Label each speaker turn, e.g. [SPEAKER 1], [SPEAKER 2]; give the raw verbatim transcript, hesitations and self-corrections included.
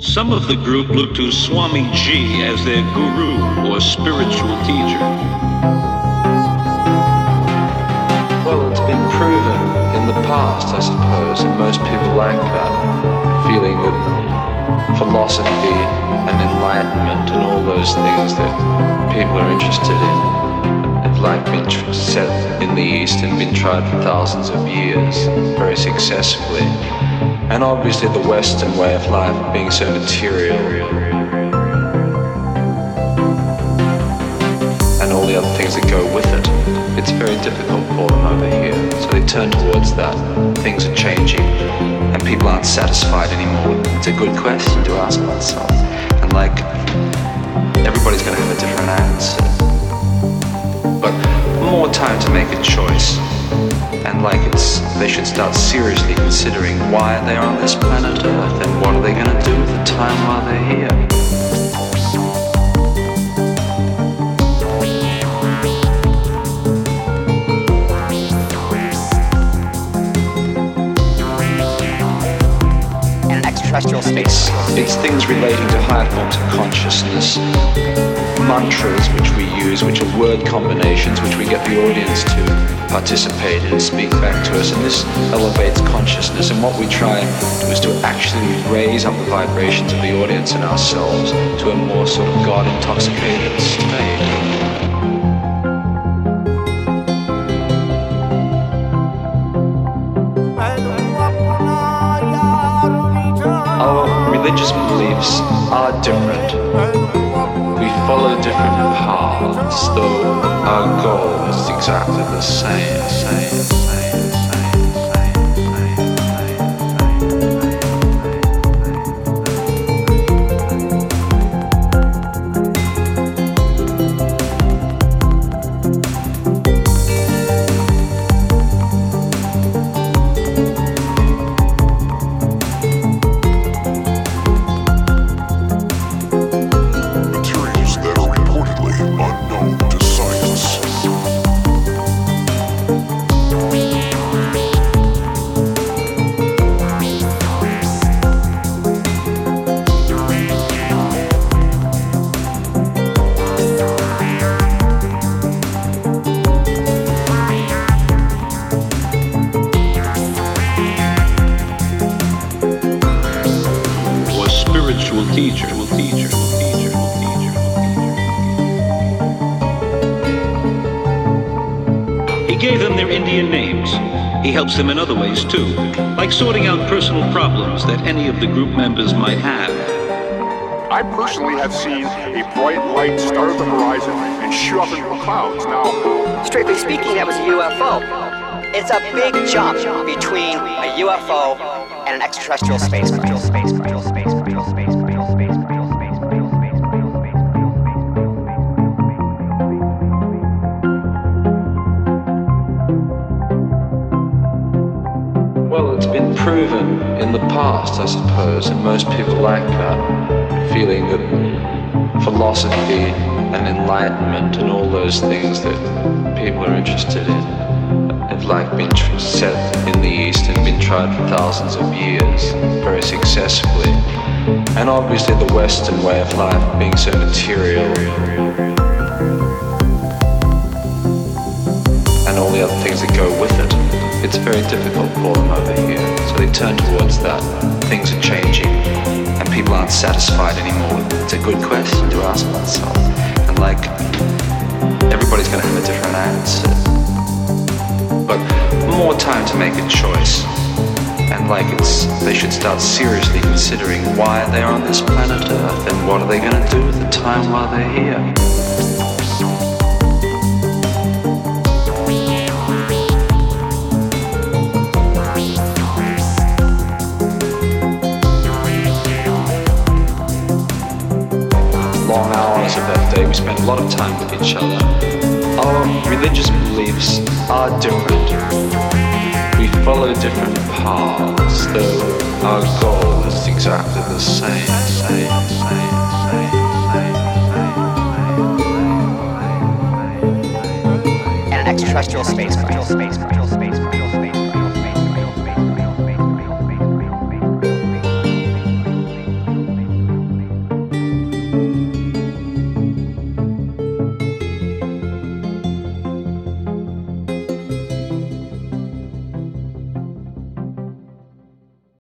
[SPEAKER 1] Some of the group look to Swami G as their guru or spiritual teacher.
[SPEAKER 2] Well, it's been proven in the past, I suppose, and most people like that feeling that philosophy and enlightenment and all those things that people are interested in have like been tr- set in the East and been tried for thousands of years very successfully. And obviously the Western way of life being so material and all the other things that go with it, it's very difficult for them over here. So they turn towards that. Things are changing and people aren't satisfied anymore. It's a good question to ask oneself. And like, everybody's going to have a different answer. But more time to make a choice. And like it's, they should start seriously considering why they are on this planet Earth and what are they going to do with the time while they're here.
[SPEAKER 3] Extraterrestrial space.
[SPEAKER 2] It's things relating to higher forms of consciousness, mantras which we use, which are word combinations which we get the audience to participate in and speak back to us, and this elevates consciousness, and what we try is to actually raise up the vibrations of the audience and ourselves to a more sort of God-intoxicated state. Our religious beliefs are different. We follow different paths, though our goal is exactly the same. same, same, same.
[SPEAKER 1] Teacher, will teacher, will teacher, will teacher. He gave them their Indian names. He helps them in other ways too, like sorting out personal problems that any of the group members might have.
[SPEAKER 4] I personally have seen a bright light start at the horizon and shoot up into the clouds. Now,
[SPEAKER 3] strictly speaking, that was a U F O. It's a big jump between a U F O and an extraterrestrial spacecraft.
[SPEAKER 2] Well, it's been proven in the past, I suppose, and most people like that, feeling that philosophy and enlightenment and all those things that people are interested in have like been tr- set in the East and been tried for thousands of years very successfully. And obviously the Western way of life being so material and all the other things that go with it, it's very difficult for them over here. So they turn towards that. Things are changing and people aren't satisfied anymore. It's a good question to ask oneself. And like, everybody's going to have a different answer. But more time to make a choice. And like it's, they should start seriously considering why they are on this planet Earth and what are they going to do with the time while they're here. Long hours of that day, we spent a lot of time with each other. Our religious beliefs are different. We follow different paths, though our goal is exactly the same. same, same, same, same, same.
[SPEAKER 3] And an extraterrestrial spacecraft.